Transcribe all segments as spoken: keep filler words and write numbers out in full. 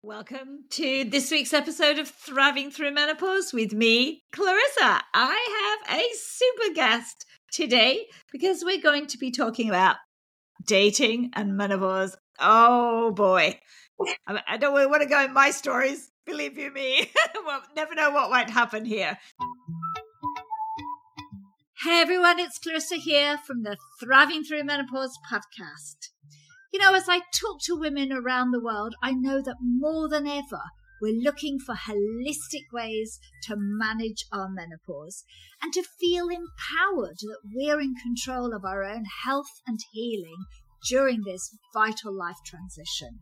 Welcome to this week's episode of Thriving Through Menopause with me, Clarissa. I have a super guest today because we're going to be talking about dating and menopause. Oh boy. I I don't want to go in my stories, believe you me. We'll never know what might happen here. Hey everyone, it's Clarissa here from the Thriving Through Menopause podcast. You know, as I talk to women around the world, I know that more than ever, we're looking for holistic ways to manage our menopause and to feel empowered that we're in control of our own health and healing during this vital life transition.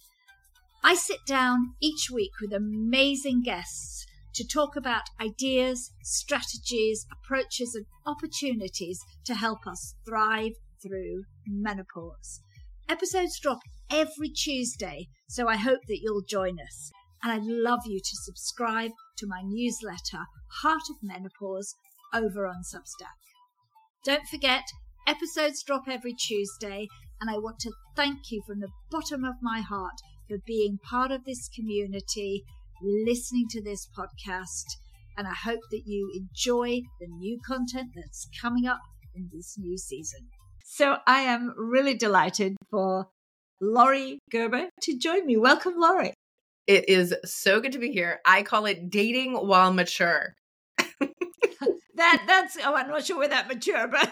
I sit down each week with amazing guests to talk about ideas, strategies, approaches, and opportunities to help us thrive through menopause. Episodes drop every Tuesday, so I hope that you'll join us. And I'd love you to subscribe to my newsletter, Heart of Menopause, over on Substack. Don't forget, episodes drop every Tuesday, and I want to thank you from the bottom of my heart for being part of this community, listening to this podcast, and I hope that you enjoy the new content that's coming up in this new season. So I am really delighted for Laurie Gerber to join me. Welcome, Laurie. It is so good to be here. I call it dating while mature. that that's oh, I'm not sure we're that mature, but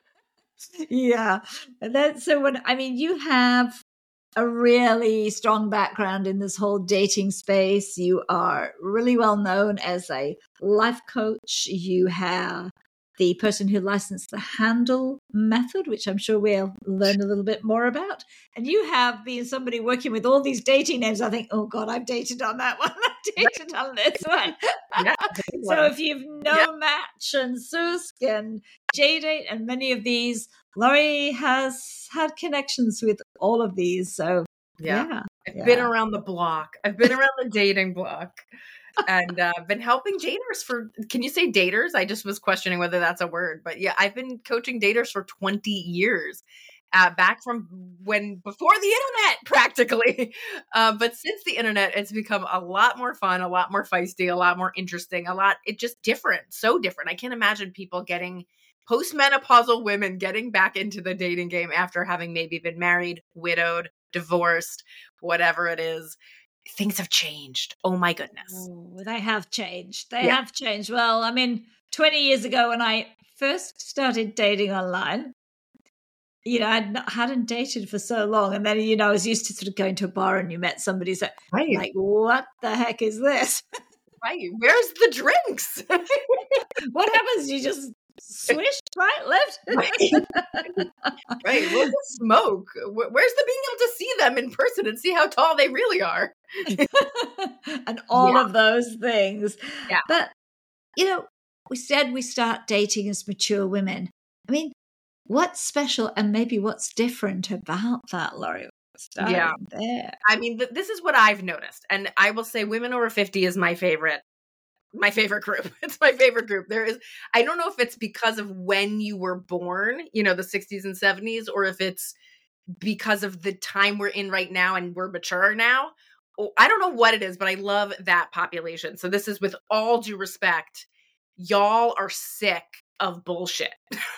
yeah. That's so when I mean you have a really strong background in this whole dating space. You are really well known as a life coach. You have the person who licensed the Handle method, which I'm sure we'll learn a little bit more about. And you have been somebody working with all these dating names. I think, oh God, I've dated on that one. I've dated on this one. Yeah, so if you've No yeah. Match and Susk and J-Date and many of these, Laurie has had connections with all of these. So yeah, yeah I've yeah. been around the block. I've been around the dating block. and uh, been helping daters for, can you say daters? I just was questioning whether that's a word, but yeah, I've been coaching daters for twenty years, uh, back from when, before the internet practically. Uh, but since the internet, it's become a lot more fun, a lot more feisty, a lot more interesting, a lot, it just different, so different. I can't imagine people getting, postmenopausal women getting back into the dating game after having maybe been married, widowed, divorced, whatever it is. Things have changed. Oh my goodness. Oh, they have changed. They yeah. have changed. Well, I mean, twenty years ago when I first started dating online, you know, I hadn't dated for so long. And then, you know, I was used to sort of going to a bar and you met somebody. So, right. like, what the heck is this? Right. Where's the drinks? What happens? You just swish, right, left? Right. Right. Where's the smoke? Where's the being able to see them in person and see how tall they really are? And all yeah. of those things. Yeah. But, you know, we said we start dating as mature women. I mean, what's special and maybe what's different about that, Laurie? Starting yeah. there. I mean, th- this is what I've noticed. And I will say women over fifty is my favorite. My favorite group. It's my favorite group. There is, I don't know if it's because of when you were born, you know, the sixties and seventies, or if it's because of the time we're in right now and we're mature now. Oh, I don't know what it is, but I love that population. So this is with all due respect. Y'all are sick of bullshit.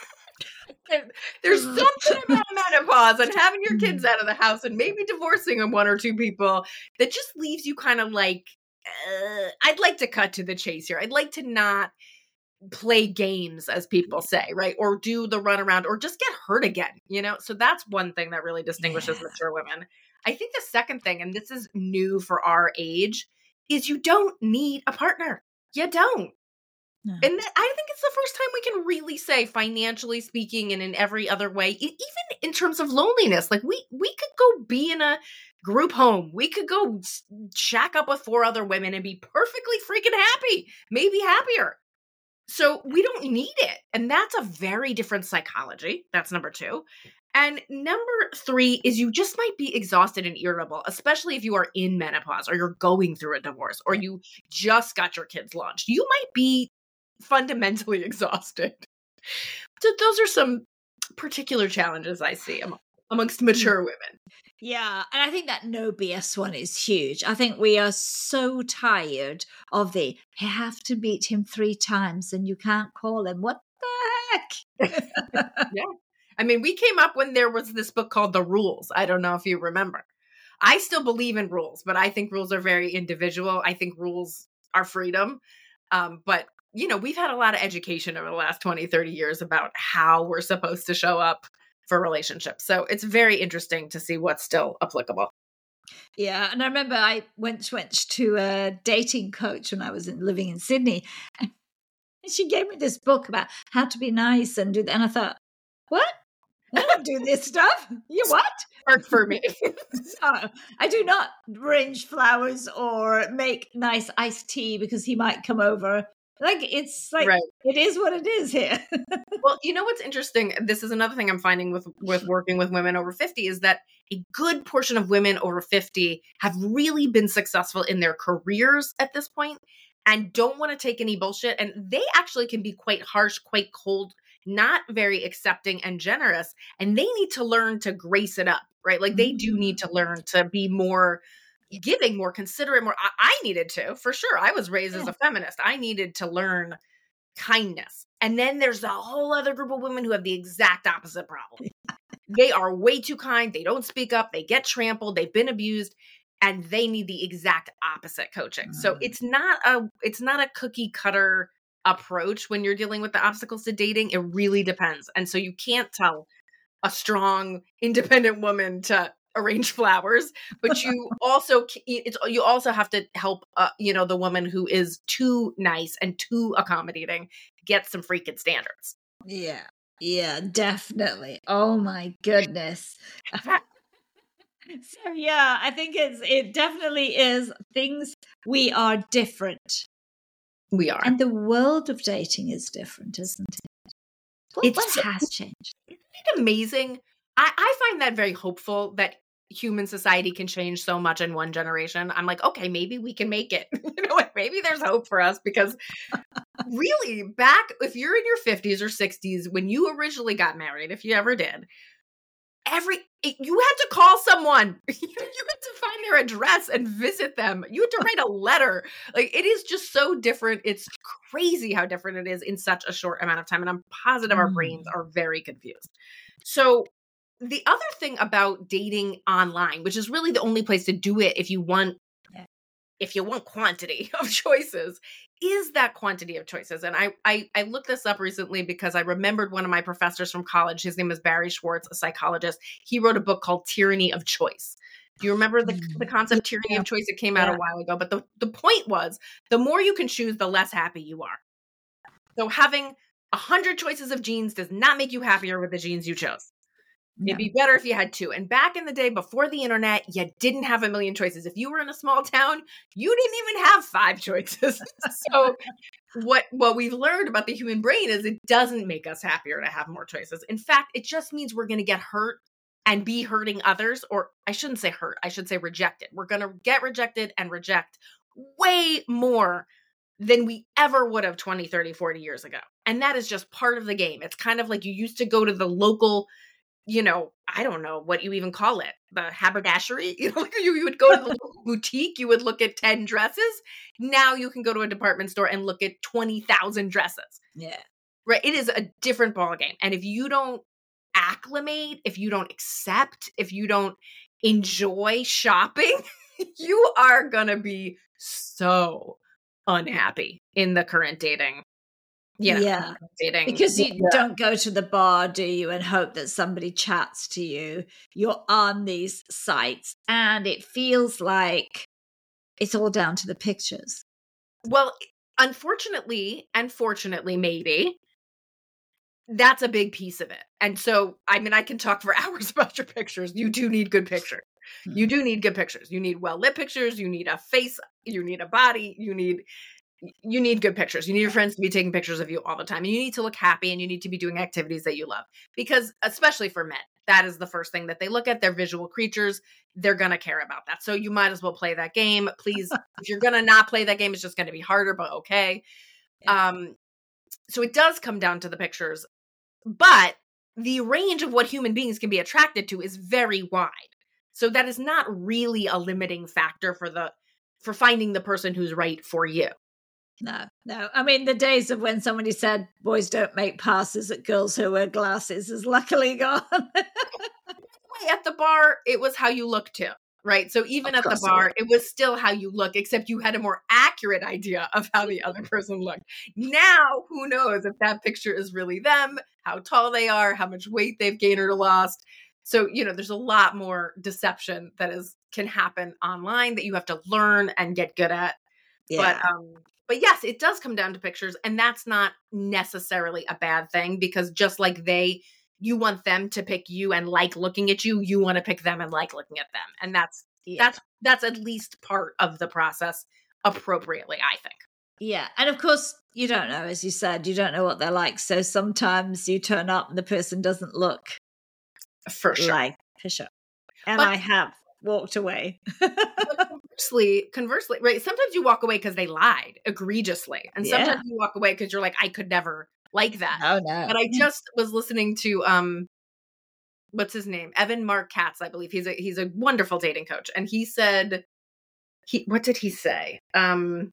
There's something about menopause and having your kids out of the house and maybe divorcing them one or two people that just leaves you kind of like, Uh, I'd like to cut to the chase here. I'd like to not play games, as people say, right? Or do the runaround or just get hurt again, you know? So that's one thing that really distinguishes yeah. mature women. I think the second thing, and this is new for our age, is you don't need a partner. You don't. No. And th- I think it's the first time we can really say, financially speaking and in every other way, e- even in terms of loneliness, like we, we could go be in a group home. We could go shack up with four other women and be perfectly freaking happy, maybe happier. So we don't need it. And that's a very different psychology. That's number two. And number three is you just might be exhausted and irritable, especially if you are in menopause or you're going through a divorce or you just got your kids launched. You might be fundamentally exhausted. So those are some particular challenges I see among, amongst mature women. Yeah, and I think that no B S one is huge. I think we are so tired of the, you have to meet him three times and you can't call him. What the heck? Yeah. I mean, we came up when there was this book called The Rules. I don't know if you remember. I still believe in rules, but I think rules are very individual. I think rules are freedom. Um, but, you know, we've had a lot of education over the last twenty, thirty years about how we're supposed to show up for relationships. So it's very interesting to see what's still applicable. Yeah. And I remember I went, went to a dating coach when I was in, living in Sydney. And she gave me this book about how to be nice and do that. And I thought, what? I don't do this stuff. You what? Work for me. So, I do not arrange flowers or make nice iced tea because he might come over. Like, it's like, right. It is what it is here. Well, you know what's interesting? This is another thing I'm finding with, with working with women over fifty is that a good portion of women over fifty have really been successful in their careers at this point and don't want to take any bullshit. And they actually can be quite harsh, quite cold, not very accepting and generous. And they need to learn to grace it up, right? Like they do need to learn to be more giving, more considerate, more. I, I needed to, for sure. I was raised yeah. as a feminist. I needed to learn kindness. And then there's a whole other group of women who have the exact opposite problem. They are way too kind. They don't speak up. They get trampled. They've been abused. And they need the exact opposite coaching. So it's not a it's not a cookie cutter approach when you're dealing with the obstacles to dating. It really depends. And so you can't tell a strong, independent woman to arrange flowers, but you also it's you also have to help uh, you know the woman who is too nice and too accommodating get some freaking standards. Yeah. Yeah, definitely. Oh my goodness. So yeah, I think it's it definitely is things we are different. We are. And the world of dating is different, isn't it? What, it's what so, has changed? Isn't it amazing? I, I find that very hopeful that human society can change so much in one generation. I'm like, okay, maybe we can make it. You know, like maybe there's hope for us because really back, if you're in your fifties or sixties, when you originally got married, if you ever did, every you had to call someone. You had to find their address and visit them. You had to write a letter. Like it is just so different. It's crazy how different it is in such a short amount of time. And I'm positive mm. our brains are very confused. So the other thing about dating online, which is really the only place to do it if you want yeah. if you want quantity of choices, is that quantity of choices. And I, I I looked this up recently because I remembered one of my professors from college. His name is Barry Schwartz, a psychologist. He wrote a book called Tyranny of Choice. Do you remember the, the concept tyranny yeah. of choice? It came out yeah. a while ago. But the, the point was, the more you can choose, the less happy you are. So having a hundred choices of jeans does not make you happier with the jeans you chose. It'd be better if you had two. And back in the day, before the internet, you didn't have a million choices. If you were in a small town, you didn't even have five choices. So what, what we've learned about the human brain is it doesn't make us happier to have more choices. In fact, it just means we're going to get hurt and be hurting others. Or I shouldn't say hurt. I should say rejected. We're going to get rejected and reject way more than we ever would have twenty, thirty, forty years ago. And that is just part of the game. It's kind of like you used to go to the local you know, I don't know what you even call it, the haberdashery. You know, you, you would go to the local boutique, you would look at ten dresses. Now you can go to a department store and look at twenty thousand dresses. Yeah. Right. It is a different ballgame. And if you don't acclimate, if you don't accept, if you don't enjoy shopping, you are going to be so unhappy in the current dating. Yeah, yeah. Dating. Because you yeah. don't go to the bar, do you, and hope that somebody chats to you. You're on these sites, and it feels like it's all down to the pictures. Well, unfortunately, and fortunately, maybe, that's a big piece of it. And so, I mean, I can talk for hours about your pictures. You do need good pictures. Mm-hmm. You do need good pictures. You need well-lit pictures. You need a face. You need a body. You need... You need good pictures. You need your friends to be taking pictures of you all the time. And you need to look happy and you need to be doing activities that you love. Because especially for men, that is the first thing that they look at. They're visual creatures. They're going to care about that. So you might as well play that game. Please, if you're going to not play that game, it's just going to be harder, but okay. Yeah. Um, so it does come down to the pictures. But the range of what human beings can be attracted to is very wide. So that is not really a limiting factor for the for finding the person who's right for you. No, no. I mean, the days of when somebody said boys don't make passes at girls who wear glasses is luckily gone. At the bar, it was how you look too, right? So even at the bar, it was still how you look, except you had a more accurate idea of how the other person looked. Now, who knows if that picture is really them, how tall they are, how much weight they've gained or lost. So, you know, there's a lot more deception that is can happen online that you have to learn and get good at. Yeah. But um But yes, it does come down to pictures, and that's not necessarily a bad thing, because just like they, you want them to pick you and like looking at you, you want to pick them and like looking at them. And that's, yeah. that's, that's at least part of the process appropriately, I think. Yeah. And of course, you don't know, as you said, you don't know what they're like. So sometimes you turn up and the person doesn't look for sure. like for sure. And but, I have walked away. Conversely, conversely, right? Sometimes you walk away because they lied egregiously. And sometimes yeah. you walk away because you're like, I could never like that. Oh, no. But I just was listening to, um, what's his name? Evan Mark Katz, I believe. He's a, he's a wonderful dating coach. And he said, he, what did he say? Um,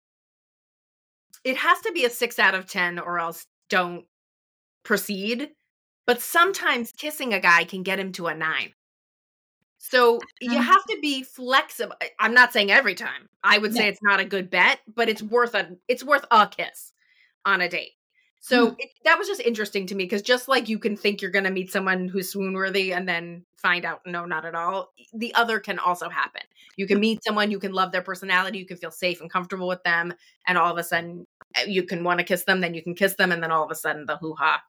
it has to be a six out of ten or else don't proceed. But sometimes kissing a guy can get him to a nine. So you have to be flexible. I'm not saying every time. I would say no. It's not a good bet, but it's worth a it's worth a kiss on a date. So mm. it, that was just interesting to me, because just like you can think you're going to meet someone who's swoon worthy and then find out no, not at all. The other can also happen. You can meet someone, you can love their personality, you can feel safe and comfortable with them, and all of a sudden you can want to kiss them, then you can kiss them, and then all of a sudden the hoo ha.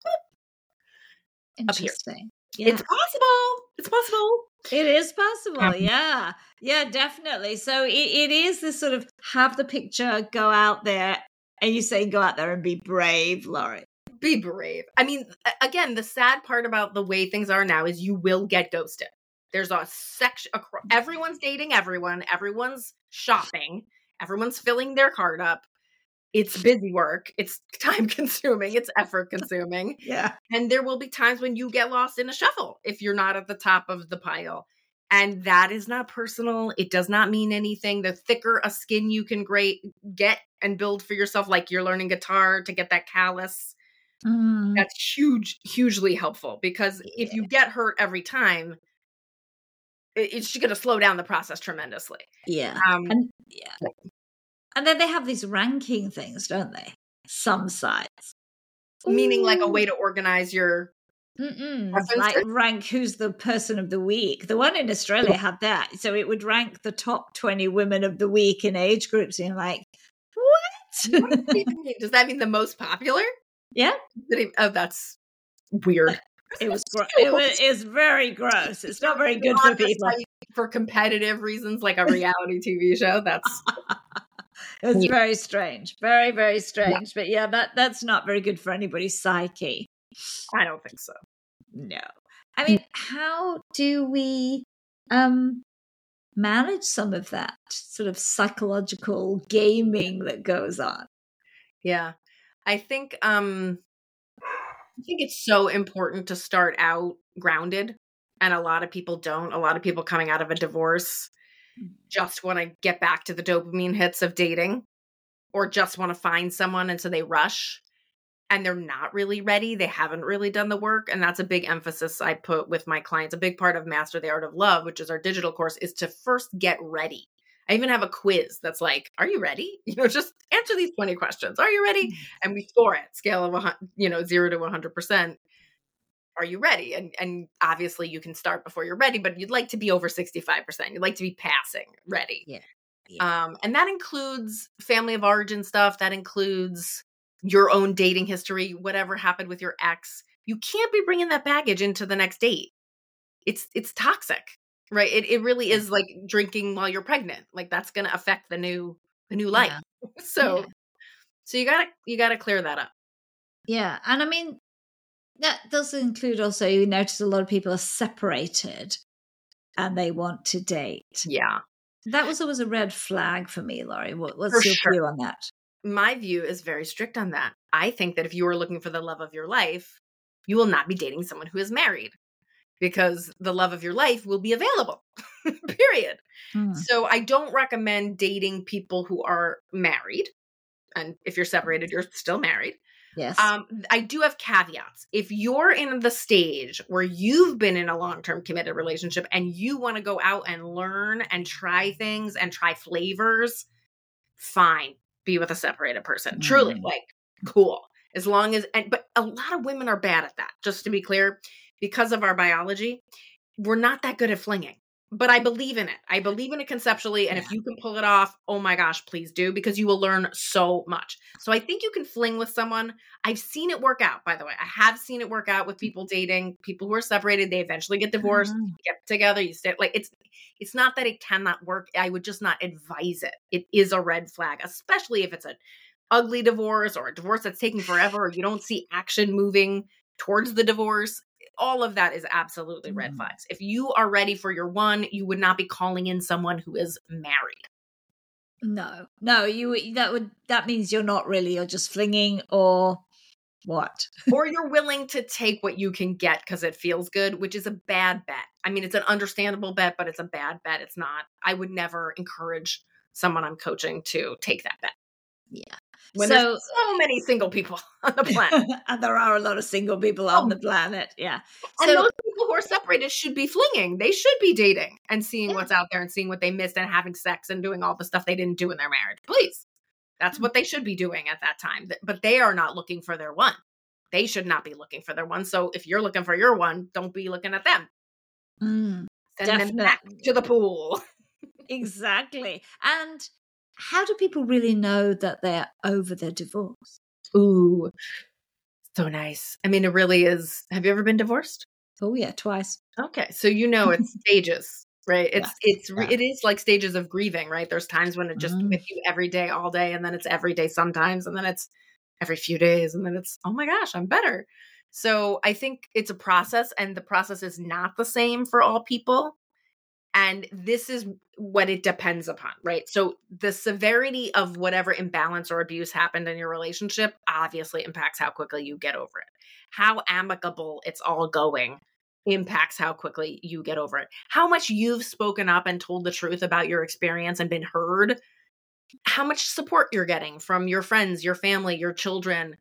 Interesting. Yeah. It's possible. It's possible. It is possible. Yeah. Yeah, definitely. So it, it is this sort of have the picture, go out there, and you say go out there and be brave, Laurie. Be brave. I mean, again, the sad part about the way things are now is you will get ghosted. There's a section, everyone's dating everyone, everyone's shopping, everyone's filling their cart up. It's busy work. It's time consuming. It's effort consuming. Yeah. And there will be times when you get lost in a shuffle if you're not at the top of the pile. And that is not personal. It does not mean anything. The thicker a skin you can great get and build for yourself, like you're learning guitar to get that callus, mm. that's huge, hugely helpful, because yeah. if you get hurt every time, it, it's going to slow down the process tremendously. Yeah. Um, and, yeah. And then they have these ranking things, don't they? Some sites. Meaning like a way to organize your... Like rank who's the person of the week. The one in Australia had that. So it would rank the top twenty women of the week in age groups. And you're like, what? What does, that mean? Does that mean the most popular? Yeah. It, oh, that's weird. It was gro- it was it's very gross. It's not very good for people. For competitive reasons, like a reality T V show. That's... It's yeah. very strange. Very, very strange. Yeah. But yeah, that that's not very good for anybody's psyche. I don't think so. No. I mean, how do we um, manage some of that sort of psychological gaming that goes on? Yeah. I think um, I think it's so important to start out grounded. And a lot of people don't. A lot of people coming out of a divorce just want to get back to the dopamine hits of dating, or just want to find someone, and so they rush. And they're not really ready. They haven't really done the work. And that's a big emphasis I put with my clients. A big part of Master the Art of Love, which is our digital course, is to first get ready. I even have a quiz that's like, are you ready? You know, just answer these twenty questions. Are you ready? And we score it, scale of, you know, zero to one hundred percent. Are you ready? And and obviously you can start before you're ready, but you'd like to be over sixty-five percent. You'd like to be passing ready. Yeah. yeah. Um, and that includes family of origin stuff. That includes your own dating history, whatever happened with your ex. You can't be bringing that baggage into the next date. It's it's toxic, right? It it really is like drinking while you're pregnant. Like that's going to affect the new the new life. Yeah. So yeah. so you gotta you gotta clear that up. Yeah, and I mean that does include also. You notice a lot of people are separated, and they want to date. Yeah, that was always a red flag for me, Laurie. What, what's for your sure. view on that? My view is very strict on that. I think that if you are looking for the love of your life, you will not be dating someone who is married. because the love of your life will be available, period. Mm. So I don't recommend dating people who are married. And if you're separated, you're still married. Yes. Um, I do have caveats. If you're in the stage where you've been in a long-term committed relationship and you want to go out and learn and try things and try flavors, fine. Be with a separated person. Mm. Truly, like, cool. As long as, and, but a lot of women are bad at that, just to be clear, because of our biology. We're not that good at flinging. But I believe in it. I believe in it conceptually. And yeah. if you can pull it off, oh my gosh, please do, because you will learn so much. So I think you can fling with someone. I've seen it work out, by the way. I have seen it work out with people dating, people who are separated. They eventually get divorced, Mm-hmm. you get together, you stay. Like, it's it's not that it cannot work. I would just not advise it. It is a red flag, especially if it's an ugly divorce or a divorce that's taking forever, or you don't see action moving towards the divorce. All of that is absolutely red flags. If you are ready for your one, you would not be calling in someone who is married. No, no, you that would that means you're not really, you're just flinging or what? Or you're willing to take what you can get because it feels good, which is a bad bet. I mean, it's an understandable bet, but it's a bad bet. It's not. I would never encourage someone I'm coaching to take that bet. Yeah. When so, there's so many single people on the planet. And there are a lot of single people on oh. the planet. Yeah. And so, those people who are separated should be flinging. They should be dating and seeing yeah. what's out there and seeing what they missed and having sex and doing all the stuff they didn't do in their marriage. Please. That's mm-hmm. what they should be doing at that time. But they are not looking for their one. They should not be looking for their one. So if you're looking for your one, don't be looking at them. Mm, Send definitely. them back to the pool. Exactly. And how do people really know that they're over their divorce? Ooh, so nice. I mean, it really is. Have you ever been divorced? Oh yeah, twice. Okay. So, you know, it's stages, right? It's, yeah. it's, yeah. it is like stages of grieving, right? There's times when it's just mm. with you every day, all day. And then it's every day sometimes. And then it's every few days. And then it's, oh my gosh, I'm better. So I think it's a process, and the process is not the same for all people. And this is what it depends upon, right? So the severity of whatever imbalance or abuse happened in your relationship obviously impacts how quickly you get over it. How amicable it's all going impacts how quickly you get over it. How much you've spoken up and told the truth about your experience and been heard. How much support you're getting from your friends, your family, your children.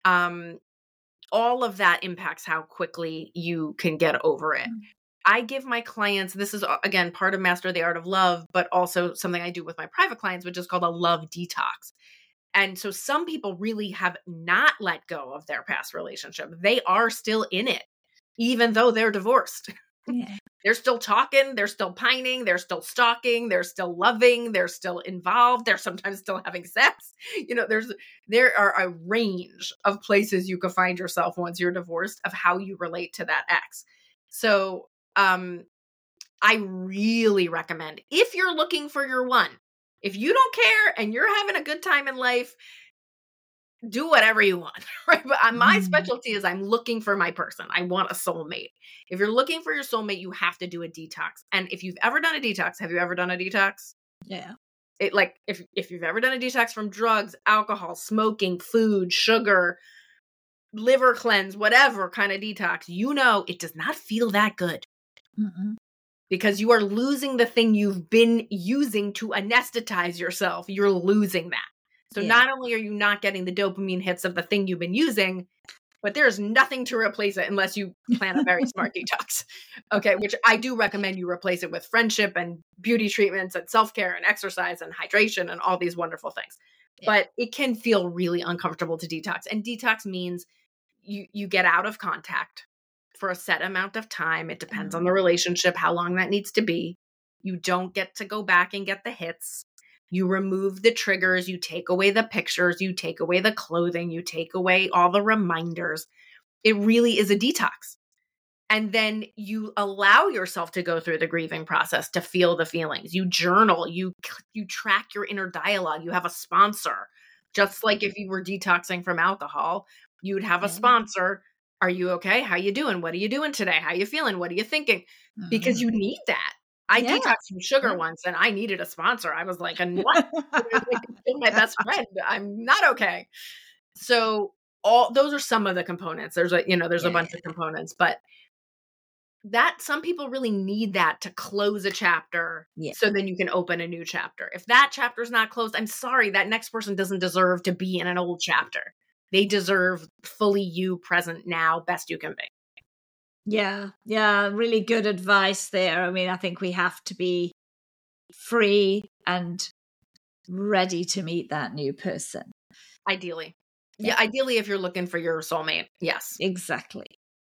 Um, all of that impacts how quickly you can get over it. Mm-hmm. I give my clients, this is, again, part of Master the Art of Love, but also something I do with my private clients, which is called a love detox. And so some people really have not let go of their past relationship. They are still in it, even though they're divorced. Yeah. They're still talking, they're still pining, they're still stalking, they're still loving, they're still involved, they're sometimes still having sex. You know, there's there are a range of places you can find yourself once you're divorced of how you relate to that ex. So Um, I really recommend, if you're looking for your one, if you don't care and you're having a good time in life, do whatever you want, right? But my mm. specialty is I'm looking for my person. I want a soulmate. If you're looking for your soulmate, you have to do a detox. And if you've ever done a detox, have you ever done a detox? Yeah. It like, if, if you've ever done a detox from drugs, alcohol, smoking, food, sugar, liver cleanse, whatever kind of detox, you know, it does not feel that good. Mm-mm. Because you are losing the thing you've been using to anesthetize yourself. You're losing that. So yeah. Not only are you not getting the dopamine hits of the thing you've been using, but there's nothing to replace it unless you plan a very smart detox. Okay, which I do recommend you replace it with friendship and beauty treatments and self-care and exercise and hydration and all these wonderful things. Yeah. But it can feel really uncomfortable to detox. And detox means you you get out of contact for a set amount of time. It depends on the relationship, how long that needs to be. You don't get to go back and get the hits. You remove the triggers. You take away the pictures. You take away the clothing. You take away all the reminders. It really is a detox. And then you allow yourself to go through the grieving process, to feel the feelings. You journal. You, you track your inner dialogue. You have a sponsor. Just like if you were detoxing from alcohol, you would have a sponsor. Are you okay? How you doing? What are you doing today? How you feeling? What are you thinking? Mm-hmm. Because you need that. I yeah. detoxed from sugar yeah. once, and I needed a sponsor. I was like, and what? You're my best friend. I'm not okay. So all those are some of the components. There's a, you know, there's yeah. a bunch of components, but that some people really need that to close a chapter. Yeah. So then you can open a new chapter. If that chapter is not closed, I'm sorry, that next person doesn't deserve to be in an old chapter. They deserve fully you, present now, best you can be. Yeah, yeah, really good advice there. I mean, I think we have to be free and ready to meet that new person. Ideally. Yeah, yeah, ideally if you're looking for your soulmate. Yes. Exactly.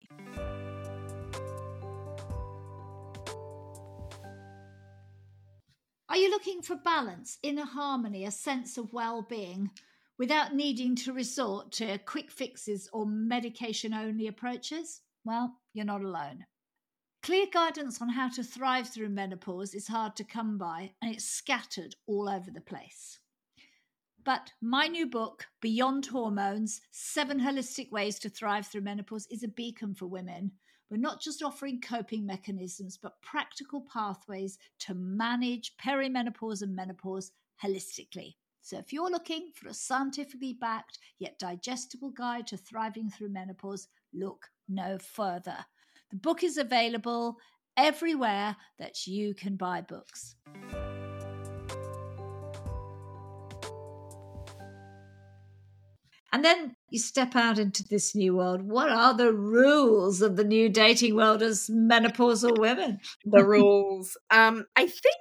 Are you looking for balance, inner harmony, a sense of well-being without needing to resort to quick fixes or medication-only approaches? Well, you're not alone. Clear guidance on how to thrive through menopause is hard to come by, and it's scattered all over the place. But my new book, Beyond Hormones, Seven Holistic Ways to Thrive Through Menopause, is a beacon for women. We're not just offering coping mechanisms, but practical pathways to manage perimenopause and menopause holistically. So if you're looking for a scientifically backed yet digestible guide to thriving through menopause, look no further. The book is available everywhere that you can buy books. And then you step out into this new world. What are the rules of the new dating world as menopausal women? The rules. Um, I think,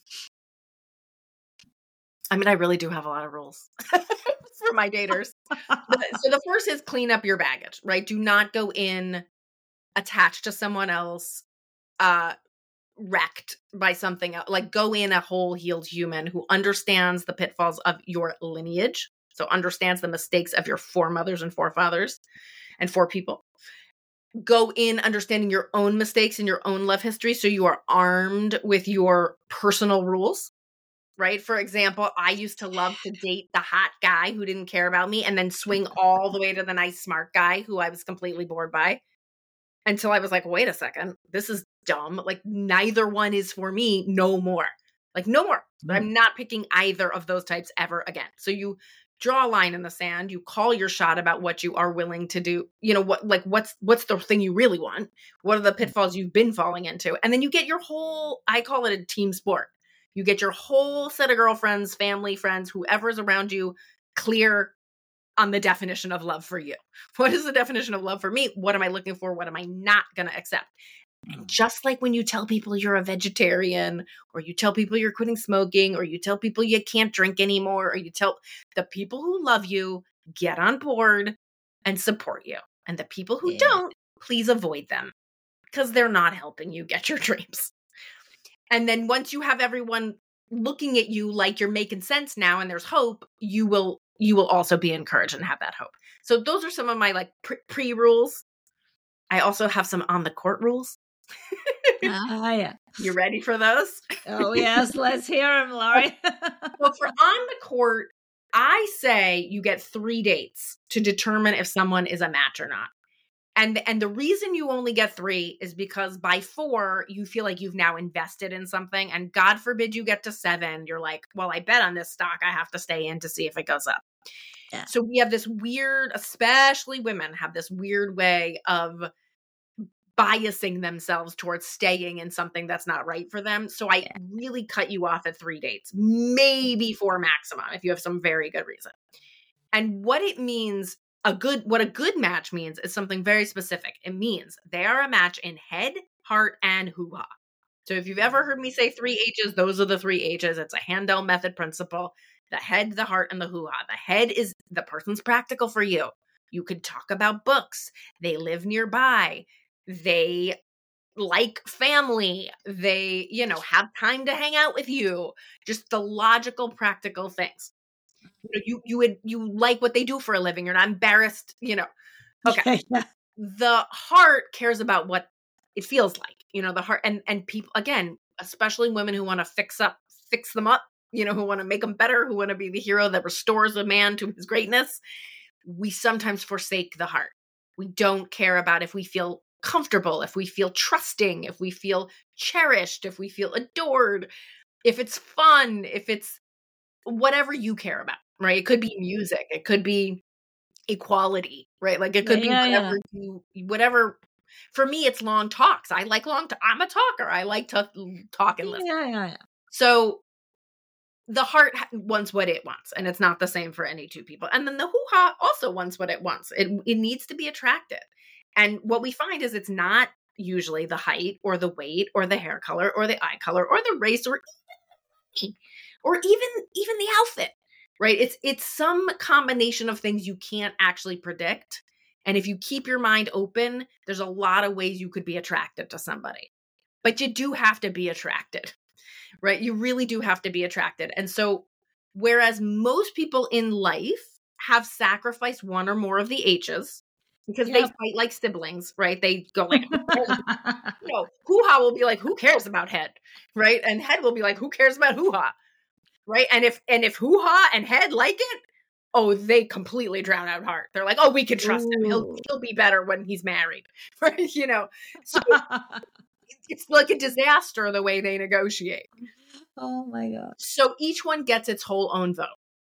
I mean, I really do have a lot of rules for my daters. So the first is clean up your baggage, right? Do not go in attached to someone else, uh, wrecked by something else. Like go in a whole healed human who understands the pitfalls of your lineage. So understands the mistakes of your foremothers and forefathers and forepeople. Go in understanding your own mistakes and your own love history so you are armed with your personal rules, right? For example, I used to love to date the hot guy who didn't care about me and then swing all the way to the nice smart guy who I was completely bored by until I was like, wait a second, this is dumb. Like neither one is for me, no more. Like no more. Mm. I'm not picking either of those types ever again. So you draw a line in the sand, you call your shot about what you are willing to do. You know, what, like, what's, what's the thing you really want? What are the pitfalls you've been falling into? And then you get your whole, I call it a team sport. You get your whole set of girlfriends, family, friends, whoever's around you clear on the definition of love for you. What is the definition of love for me? What am I looking for? What am I not going to accept? And just like when you tell people you're a vegetarian, or you tell people you're quitting smoking, or you tell people you can't drink anymore, or you tell the people who love you, get on board and support you. And the people who yeah. don't, please avoid them because they're not helping you get your dreams. And then once you have everyone looking at you like you're making sense now and there's hope, you will you will also be encouraged and have that hope. So those are some of my like pre- pre-rules. I also have some on the court rules. Ah, yeah. You ready for those? Oh, yes. Let's hear them, Laurie. Well, for on the court, I say you get three dates to determine if someone is a match or not. And, and the reason you only get three is because by four, you feel like you've now invested in something. And God forbid you get to seven. You're like, well, I bet on this stock. I have to stay in to see if it goes up. Yeah. So we have this weird, especially women have this weird way of biasing themselves towards staying in something that's not right for them. So I yeah. really cut you off at three dates, maybe four maximum if you have some very good reason. And what it means, a good, what a good match means is something very specific. It means they are a match in head, heart, and hoo-ha. So if you've ever heard me say three H's, those are the three H's. It's a Handel method principle. The head, the heart, and the hoo-ha. The head is the person's practical for you. You could talk about books. They live nearby. They like family. They, you know, have time to hang out with you. Just the logical, practical things. You know, you, you would, you like what they do for a living. You're not embarrassed, you know. Okay. Yeah. The heart cares about what it feels like, you know, the heart and, and people, again, especially women who want to fix up, fix them up, you know, who want to make them better, who want to be the hero that restores a man to his greatness. We sometimes forsake the heart. We don't care about if we feel comfortable, if we feel trusting, if we feel cherished, if we feel adored, if it's fun, if it's whatever you care about, right? It could be music. It could be equality, right? Like it could yeah, be whatever yeah. you, whatever For me, it's long talks. I like long, t- I'm a talker. I like to talk and listen. Yeah, yeah, yeah. So the heart wants what it wants, and it's not the same for any two people. And then the hoo-ha also wants what it wants. It, it needs to be attracted. And what we find is it's not usually the height or the weight or the hair color or the eye color or the race or or even even the outfit, right? It's it's some combination of things you can't actually predict. And if you keep your mind open, there's a lot of ways you could be attracted to somebody. But you do have to be attracted, right? You really do have to be attracted. And so whereas most people in life have sacrificed one or more of the H's, because yep. they fight like siblings, right? They go like, you know, hoo-ha will be like, who cares about head, right? And head will be like, who cares about hoo-ha, right? And if and if hoo-ha and head like it, oh, they completely drown out heart. They're like, oh, we can trust Ooh. him. He'll he'll be better when he's married, right? You know, so it's like a disaster the way they negotiate. Oh my God! So each one gets its whole own vote.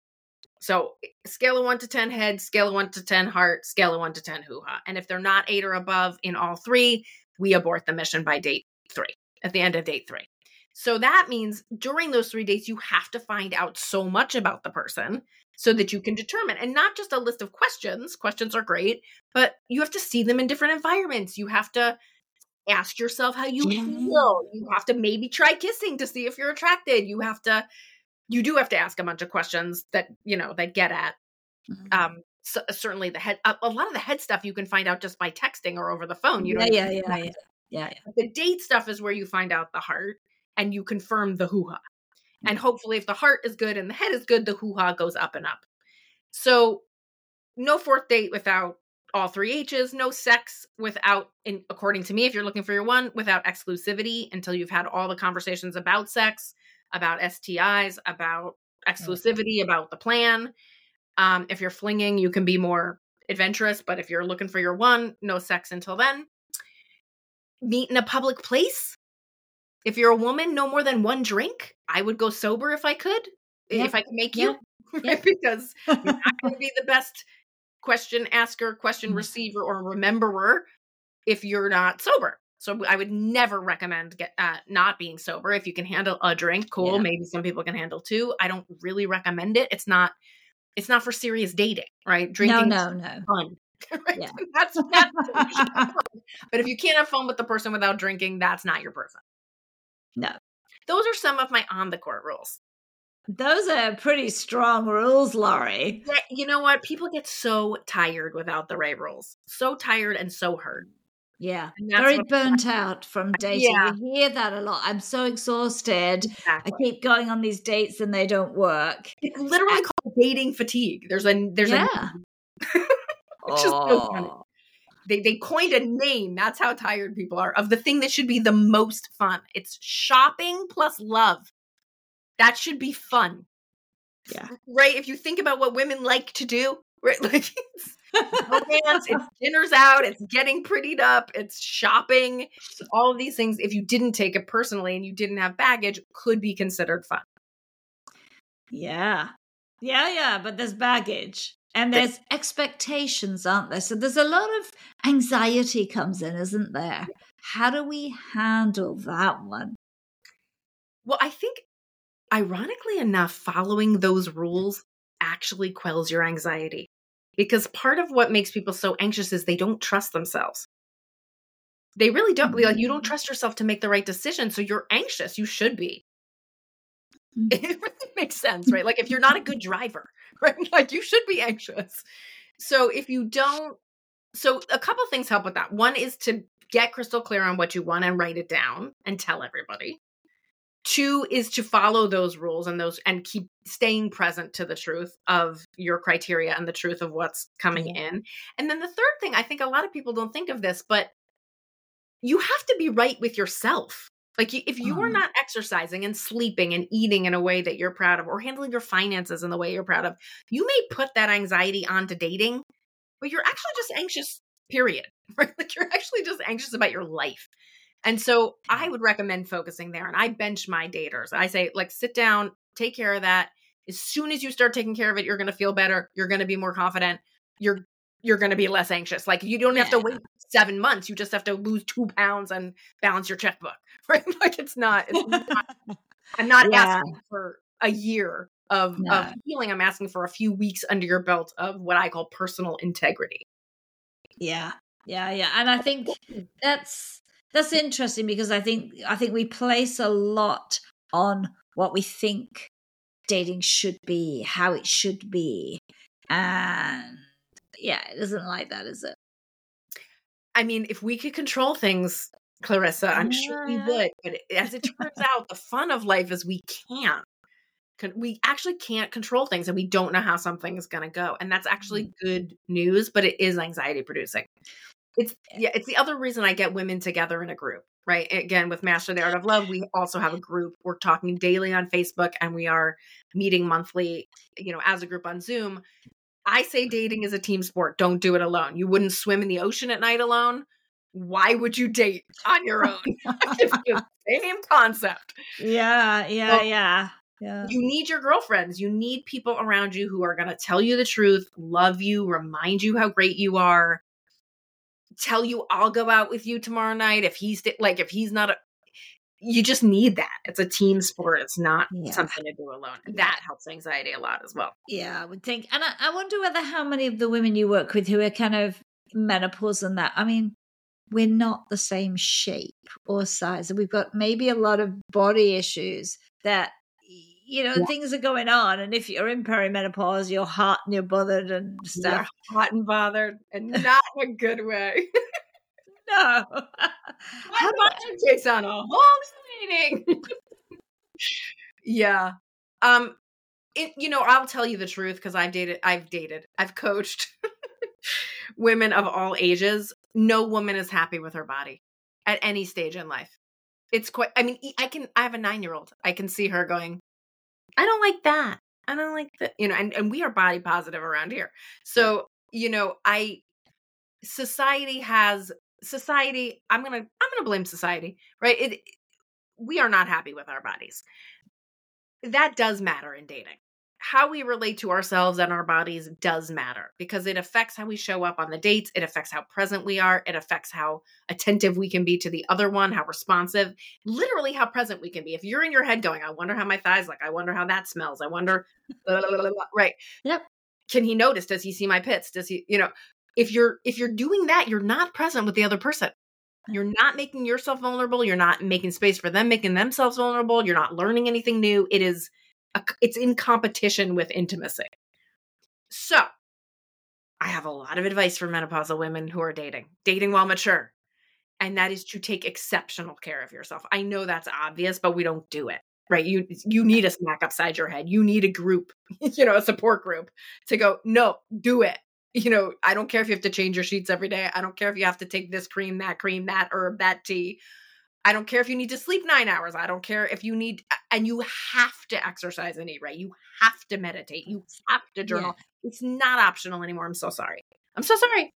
So scale of one to ten head, scale of one to ten heart, scale of one to ten hoo-ha. And if they're not eight or above in all three, we abort the mission by date three, at the end of date three. So that means during those three dates, you have to find out so much about the person so that you can determine, and not just a list of questions. Questions are great, but you have to see them in different environments. You have to ask yourself how you yeah. feel. You have to maybe try kissing to see if you're attracted. You have to You do have to ask a bunch of questions that, you know, that get at, mm-hmm. um, so, certainly the head, a, a lot of the head stuff you can find out just by texting or over the phone. You yeah, don't yeah, yeah, yeah, yeah, yeah. The date stuff is where you find out the heart and you confirm the hoo-ha. Mm-hmm. And hopefully if the heart is good and the head is good, the hoo-ha goes up and up. So no fourth date without all three H's, no sex without, in, according to me, if you're looking for your one, without exclusivity until you've had all the conversations about sex, about S T Is, about exclusivity, about the plan. Um, if you're flinging, you can be more adventurous, but if you're looking for your one, no sex until then. Meet in a public place. If you're a woman, no more than one drink. I would go sober if I could, yeah. if I could make you, yeah. Yeah. because you're not going to be the best question asker, question receiver, or rememberer if you're not sober. So I would never recommend get uh, not being sober. If you can handle a drink, cool. Yeah. Maybe some people can handle two. I don't really recommend it. It's not. It's not for serious dating, right? Drinking, no, no, no. Fun. Right? Yeah. That's, that's fun. But if you can't have fun with the person without drinking, that's not your person. No. Those are some of my on the court rules. Those are pretty strong rules, Laurie. Yeah, you know what? People get so tired without the right rules. So tired and so hurt. Yeah, very burnt out from dating. Yeah. You hear that a lot. I'm so exhausted. Exactly. I keep going on these dates and they don't work. It's literally and- called dating fatigue. There's a there's yeah. a it's just so funny. They they coined a name. That's how tired people are of the thing that should be the most fun. It's shopping plus love. That should be fun. Yeah. Right? If you think about what women like to do, right? Like it's romance, it's dinners out, it's getting prettied up, it's shopping, all of these things, if you didn't take it personally and you didn't have baggage, could be considered fun. Yeah. Yeah, yeah, but there's baggage. And there's but, expectations, aren't there? So there's a lot of anxiety comes in, isn't there? How do we handle that one? Well, I think, ironically enough, following those rules actually quells your anxiety. Because part of what makes people so anxious is they don't trust themselves. They really don't. Mm-hmm. Like, you don't trust yourself to make the right decision, so you're anxious. You should be. Mm-hmm. It really makes sense, right? Like, if you're not a good driver, right? Like, you should be anxious. So if you don't, so a couple things help with that. One is to get crystal clear on what you want and write it down and tell everybody. Two is to follow those rules and those and keep staying present to the truth of your criteria and the truth of what's coming yeah. in. And then the third thing, I think a lot of people don't think of this, but you have to be right with yourself. Like if you are not exercising and sleeping and eating in a way that you're proud of, or handling your finances in the way you're proud of, you may put that anxiety onto dating, but you're actually just anxious, period. Right? Like you're actually just anxious about your life. And so I would recommend focusing there. And I bench my daters. I say, like, sit down, take care of that. As soon as you start taking care of it, you're going to feel better. You're going to be more confident. You're you're going to be less anxious. Like you don't have Yeah. to wait seven months. You just have to lose two pounds and balance your checkbook, right? Like it's not, it's not I'm not Yeah. asking for a year of, No. of healing. I'm asking for a few weeks under your belt of what I call personal integrity. Yeah. Yeah. Yeah. And I think that's, that's interesting because I think, I think we place a lot on what we think dating should be, how it should be. And yeah, it isn't like that, is it? I mean, if we could control things, Clarissa, I'm sure we would. But as it turns out, the fun of life is we can't. We actually can't control things and we don't know how something is going to go. And that's actually good news, but it is anxiety producing. It's yeah, it's the other reason I get women together in a group, right? Again, with Master the Art of Love, we also have a group. We're talking daily on Facebook and we are meeting monthly, you know, as a group on Zoom. I say dating is a team sport. Don't do it alone. You wouldn't swim in the ocean at night alone. Why would you date on your own? It's the same concept. Yeah, yeah, well, yeah. Yeah. You need your girlfriends. You need people around you who are going to tell you the truth, love you, remind you how great you are, tell you I'll go out with you tomorrow night. If he's like, if he's not, a, you just need that. It's a team sport. It's not yeah. something to do alone. Yeah. That helps anxiety a lot as well. Yeah, I would think. And I, I wonder whether how many of the women you work with who are kind of menopause and that, I mean, we're not the same shape or size. We've got maybe a lot of body issues that, you know, yeah. things are going on. And if you're in perimenopause, you're hot and you're bothered and stuff. You're hot and bothered and not in a good way. No. How about you, Jason? A whole meeting. Yeah. Um, it, you know, I'll tell you the truth because I've dated, I've dated, I've coached women of all ages. No woman is happy with her body at any stage in life. It's quite, I mean, I can, I have a nine-year-old. I can see her going, I don't like that. I don't like that. You know, and, and we are body positive around here. So, you know, I, society has, society, I'm going to, I'm going to blame society, right? It, we are not happy with our bodies. That does matter in dating. How we relate to ourselves and our bodies does matter because it affects how we show up on the dates. It affects how present we are. It affects how attentive we can be to the other one, how responsive, literally how present we can be. If you're in your head going, I wonder how my thighs look. I wonder how that smells. I wonder, blah, blah, blah, blah, right. Yep. Can he notice? Does he see my pits? Does he, you know, if you're, if you're doing that, you're not present with the other person. You're not making yourself vulnerable. You're not making space for them, making themselves vulnerable. You're not learning anything new. It is, a, it's in competition with intimacy. So I have a lot of advice for menopausal women who are dating, dating while mature. And that is to take exceptional care of yourself. I know that's obvious, but we don't do it, right? You, you need a smack upside your head. You need a group, you know, a support group to go, no, do it. You know, I don't care if you have to change your sheets every day. I don't care if you have to take this cream, that cream, that herb, that tea. I don't care if you need to sleep nine hours. I don't care if you need, and you have to exercise and eat right. You have to meditate. You have to journal. Yeah. It's not optional anymore. I'm so sorry. I'm so sorry.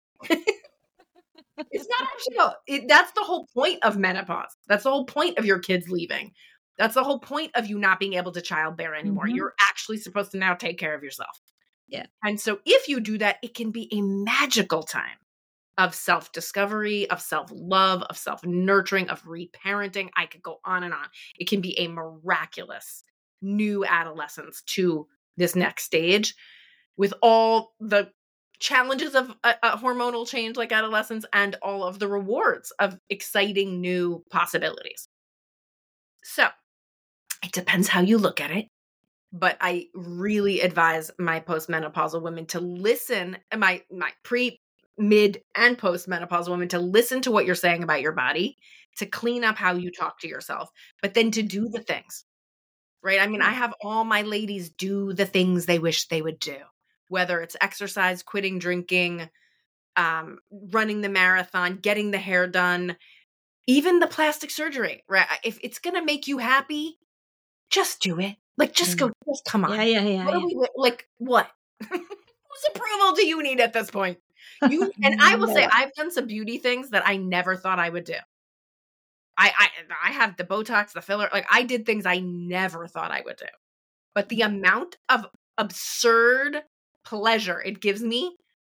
It's not optional. It, that's the whole point of menopause. That's the whole point of your kids leaving. That's the whole point of you not being able to childbear anymore. Mm-hmm. You're actually supposed to now take care of yourself. Yeah. And so if you do that, it can be a magical time of self-discovery, of self-love, of self-nurturing, of reparenting. I could go on and on. It can be a miraculous new adolescence to this next stage with all the challenges of a, a hormonal change like adolescence and all of the rewards of exciting new possibilities. So it depends how you look at it. But I really advise my postmenopausal women to listen, my my pre, mid, and postmenopausal women to listen to what you're saying about your body, to clean up how you talk to yourself, but then to do the things, right? I mean, I have all my ladies do the things they wish they would do, whether it's exercise, quitting drinking, um, running the marathon, getting the hair done, even the plastic surgery, right? If it's going to make you happy, just do it. Like, just go, just come on. Yeah, yeah, yeah. What yeah. are we, like, what? Whose approval do you need at this point? You And I will say, I've done some beauty things that I never thought I would do. I, I, I have the Botox, the filler. Like, I did things I never thought I would do. But the amount of absurd pleasure it gives me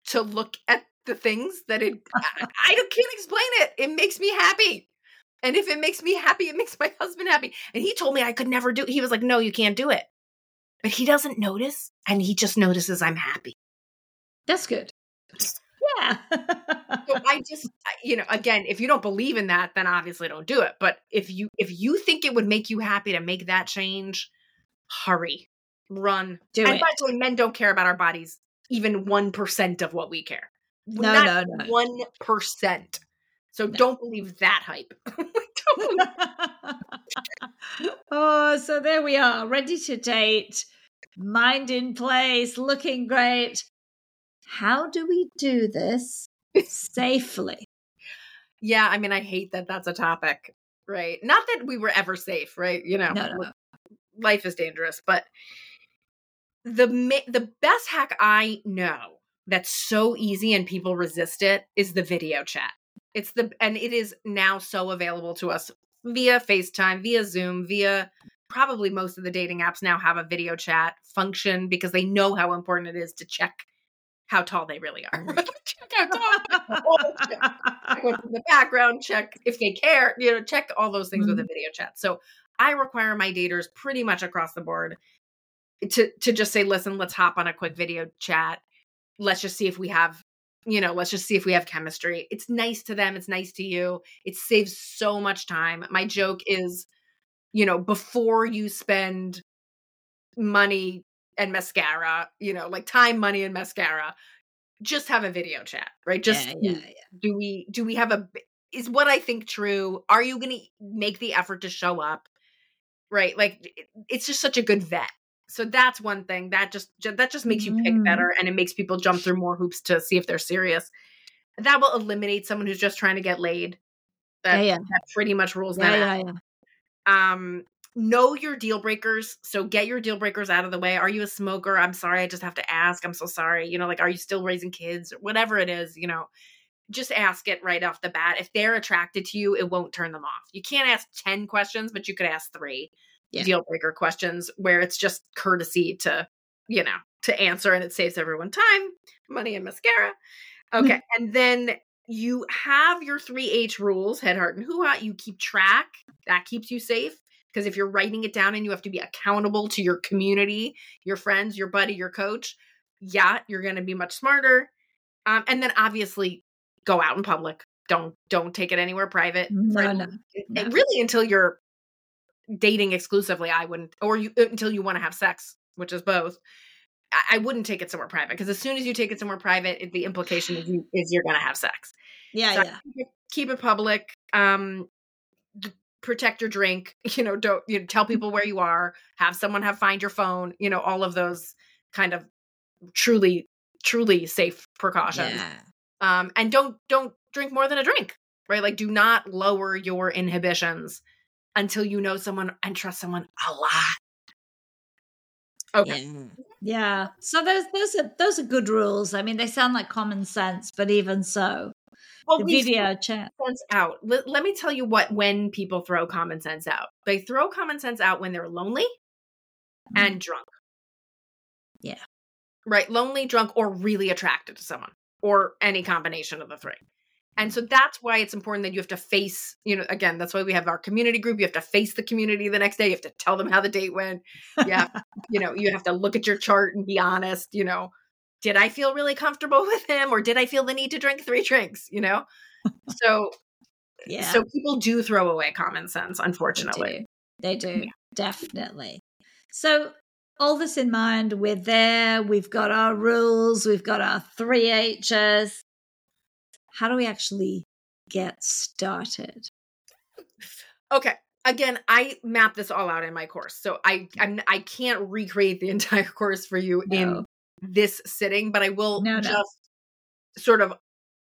to look at the things that it, I, I can't explain it. It makes me happy. And if it makes me happy, it makes my husband happy. And he told me I could never do it. He was like, no, you can't do it. But he doesn't notice. And he just notices I'm happy. That's good. Yeah. So I just, you know, again, if you don't believe in that, then obviously don't do it. But if you, if you think it would make you happy to make that change, hurry, run. Do and it. by the way, men don't care about our bodies even one percent of what we care. No, Not no, no. one percent. So No. don't believe that hype. Oh, so there we are, ready to date, mind in place, looking great. How do we do this safely? Yeah, I mean, I hate that that's a topic, right? Not that we were ever safe, right? You know, No, no, no. life is dangerous, but the the best hack I know that's so easy and people resist it is the video chat. It's the, and it is now so available to us via FaceTime, via Zoom, via probably most of the dating apps now have a video chat function because they know how important it is to check how tall they really are. Check how tall. Check what's in the background, check if they care, you know, check all those things mm-hmm. with a video chat. So I require my daters pretty much across the board to, to just say, listen, let's hop on a quick video chat. Let's just see if we have, you know, let's just see if we have chemistry. It's nice to them. It's nice to you. It saves so much time. My joke is, you know, before you spend money and mascara, you know, like time, money, and mascara, just have a video chat, right? Just yeah, yeah, yeah. do we, do we have a, is what I think true? Are you going to make the effort to show up? Right? Like it's just such a good vet. So that's one thing that just, that just makes you pick better and it makes people jump through more hoops to see if they're serious. That will eliminate someone who's just trying to get laid. That, yeah, yeah. that pretty much rules yeah, that yeah, out. Yeah. Um, know your deal breakers. So get your deal breakers out of the way. Are you a smoker? I'm sorry. I just have to ask. I'm so sorry. You know, like, are you still raising kids? Whatever it is, you know, just ask it right off the bat. If they're attracted to you, it won't turn them off. You can't ask ten questions, but you could ask three yeah. deal breaker questions where it's just courtesy to, you know, to answer and it saves everyone time, money, and mascara. Okay. And then you have your three H rules, head, heart, and hoo-ha. You keep track. That keeps you safe. Because if you're writing it down and you have to be accountable to your community, your friends, your buddy, your coach, yeah, you're going to be much smarter. Um, and then obviously go out in public. Don't don't take it anywhere private. No, for, no, no. Really until you're dating exclusively, I wouldn't, or you until you want to have sex, which is both. I, I wouldn't take it somewhere private because as soon as you take it somewhere private, it, the implication is, you, is you're going to have sex. Yeah, so yeah. Keep it, keep it public. Um, protect your drink, you know, don't you know, tell people where you are, have someone have find your phone, you know, all of those kind of truly, truly safe precautions. Yeah. Um, and don't, don't drink more than a drink, right? Like do not lower your inhibitions until you know someone and trust someone a lot. Okay. Yeah. yeah. So those, those are, those are good rules. I mean, they sound like common sense, but even so, well, the video chat sense out. Let, let me tell you what, when people throw common sense out, they throw common sense out when they're lonely mm. and drunk. Yeah. Right. Lonely, drunk, or really attracted to someone, or any combination of the three. And so that's why it's important that you have to face, you know, again, that's why we have our community group. You have to face the community the next day. You have to tell them how the date went. Yeah. You know, you have to look at your chart and be honest, you know, did I feel really comfortable with him or did I feel the need to drink three drinks, you know? So, yeah. So people do throw away common sense, unfortunately. They do. They do. Yeah. Definitely. So all this in mind, we're there. We've got our rules. We've got our three H's. How do we actually get started? Okay. Again, I map this all out in my course. So I I'm, I can't recreate the entire course for you no. in this sitting, but I will no, just no. sort of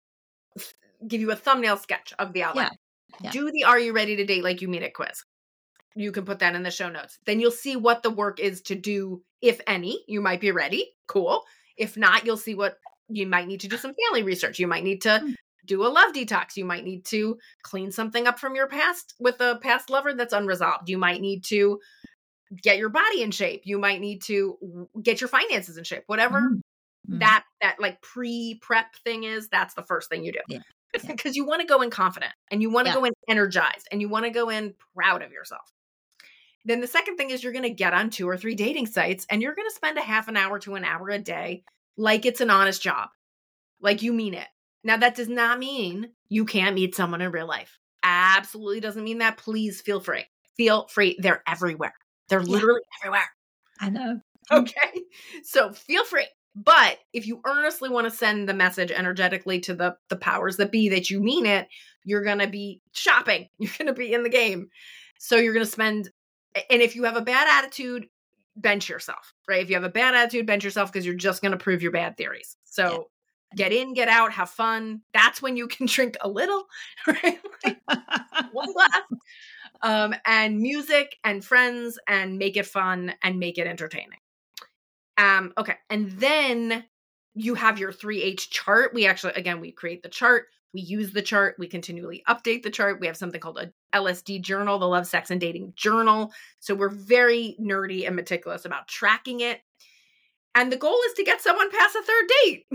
give you a thumbnail sketch of the outline. Yeah. Yeah. Do the Are You Ready to Date Like You Mean It quiz. You can put that in the show notes. Then you'll see what the work is to do, if any. You might be ready. Cool. If not, you'll see what you might need to do some family research. You might need to mm. do a love detox. You might need to clean something up from your past with a past lover that's unresolved. You might need to get your body in shape. You might need to get your finances in shape. Whatever, mm. mm. that, that like pre-prep thing is, that's the first thing you do. Yeah. Because yeah. you want to go in confident and you want to yeah. go in energized and you want to go in proud of yourself. Then the second thing is you're going to get on two or three dating sites and you're going to spend a half an hour to an hour a day like it's an honest job, like you mean it. Now, that does not mean you can't meet someone in real life. Absolutely doesn't mean that. Please feel free. Feel free. They're everywhere. They're yeah. literally everywhere. I know. Okay. So feel free. But if you earnestly want to send the message energetically to the, the powers that be that you mean it, you're going to be shopping. You're going to be in the game. So you're going to spend, and if you have a bad attitude, bench yourself, right? If you have a bad attitude, bench yourself because you're just going to prove your bad theories. So yeah. Get in, get out, have fun. That's when you can drink a little, right? Like one glass. Um, and music and friends and make it fun and make it entertaining. Um, okay. And then you have your three H chart. We actually, again, we create the chart. We use the chart. We continually update the chart. We have something called a L S D journal, the Love, Sex, and Dating Journal. So we're very nerdy and meticulous about tracking it. And the goal is to get someone past a third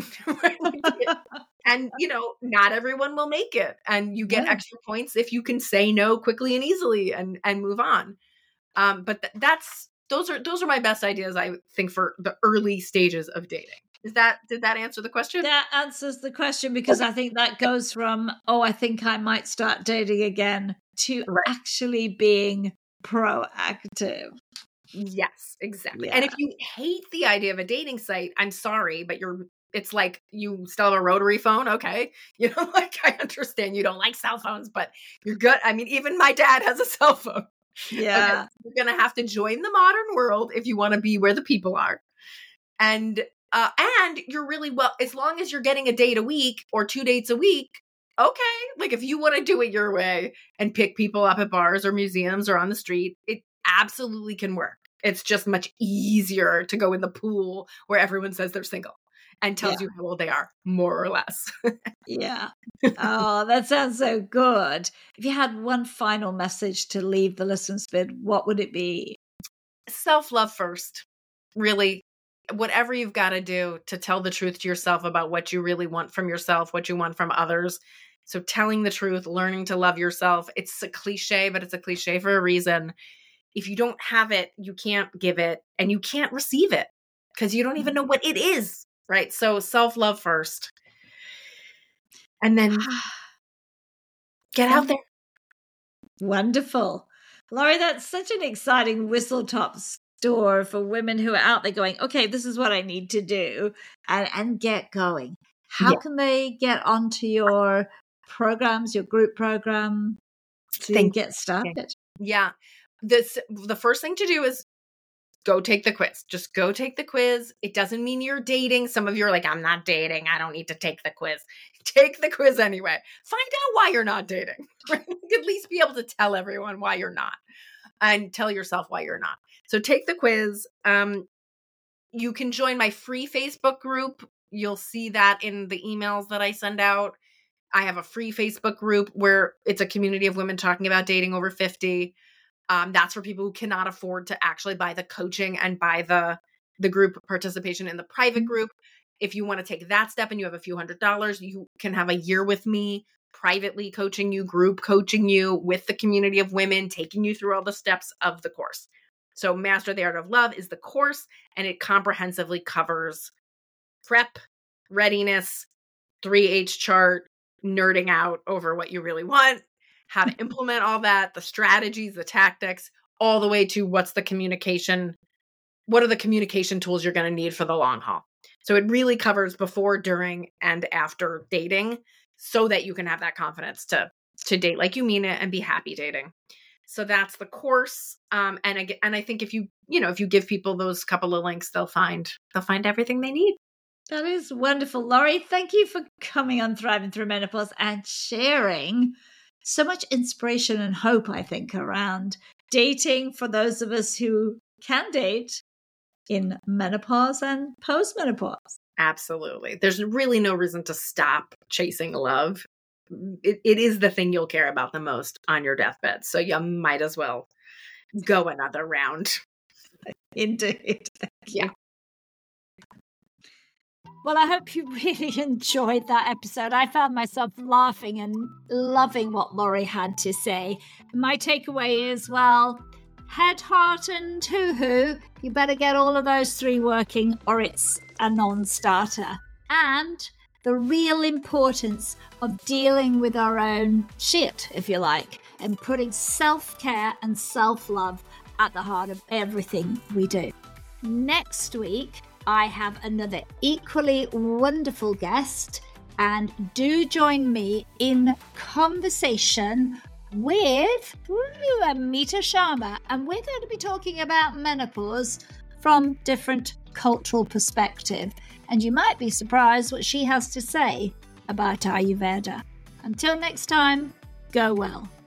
date. And, you know, not everyone will make it. And you get yeah. extra points if you can say no quickly and easily and, and move on. Um, but th- that's, those are, those are my best ideas, I think, for the early stages of dating. Is that, did that answer the question? That answers the question because I think that goes from, oh, I think I might start dating again to right. actually being proactive. Yes, exactly. Yeah. And if you hate the idea of a dating site, I'm sorry, but you're, it's like you still have a rotary phone. Okay. You know, like I understand you don't like cell phones, but you're good. I mean, even my dad has a cell phone. Yeah. Okay, you're going to have to join the modern world if you want to be where the people are. And, uh, and you're really well, as long as you're getting a date a week or two dates a week. Okay. Like if you want to do it your way and pick people up at bars or museums or on the street, it absolutely can work. It's just much easier to go in the pool where everyone says they're single and tells yeah. you how old they are, more or less. Yeah. Oh, that sounds so good. If you had one final message to leave the listeners with, what would it be? Self-love first. Really, whatever you've got to do to tell the truth to yourself about what you really want from yourself, what you want from others. So telling the truth, learning to love yourself. It's a cliche, but it's a cliche for a reason. If you don't have it, you can't give it and you can't receive it because you don't even know what it is, right? So self-love first. And then get out there. Wonderful. Laurie, that's such an exciting whistle-top store for women who are out there going, okay, this is what I need to do and, and get going. How yeah. can they get onto your programs, your group program to Thank get started? You. Yeah. This, the first thing to do is go take the quiz. Just go take the quiz. It doesn't mean you're dating. Some of you are like, I'm not dating. I don't need to take the quiz. Take the quiz anyway. Find out why you're not dating. Right? At least be able to tell everyone why you're not and tell yourself why you're not. So take the quiz. Um, you can join my free Facebook group. You'll see that in the emails that I send out. I have a free Facebook group where it's a community of women talking about dating over fifty. Um, that's for people who cannot afford to actually buy the coaching and buy the the group participation in the private group. If you want to take that step and you have a few hundred dollars, you can have a year with me, privately coaching you, group coaching you with the community of women, taking you through all the steps of the course. So Master the Art of Love is the course, and it comprehensively covers prep, readiness, three H chart, nerding out over what you really want, how to implement all that, the strategies, the tactics, all the way to what's the communication, what are the communication tools you're going to need for the long haul. So it really covers before, during, and after dating so that you can have that confidence to, to date like you mean it and be happy dating. So that's the course. Um, and I, and I think if you, you know, if you give people those couple of links, they'll find, they'll find everything they need. That is wonderful. Laurie, thank you for coming on Thriving Through Menopause and sharing so much inspiration and hope, I think, around dating for those of us who can date in menopause and post-menopause. Absolutely. There's really no reason to stop chasing love. It, it is the thing you'll care about the most on your deathbed. So you might as well go another round. Indeed. Thank yeah. you. Well, I hope you really enjoyed that episode. I found myself laughing and loving what Laurie had to say. My takeaway is, well, head, heart, and hoo-hoo. You better get all of those three working or it's a non-starter. And the real importance of dealing with our own shit, if you like, and putting self-care and self-love at the heart of everything we do. Next week, I have another equally wonderful guest, and do join me in conversation with ooh, Amita Sharma, and we're going to be talking about menopause from different cultural perspective, and you might be surprised what she has to say about Ayurveda. Until next time, go well.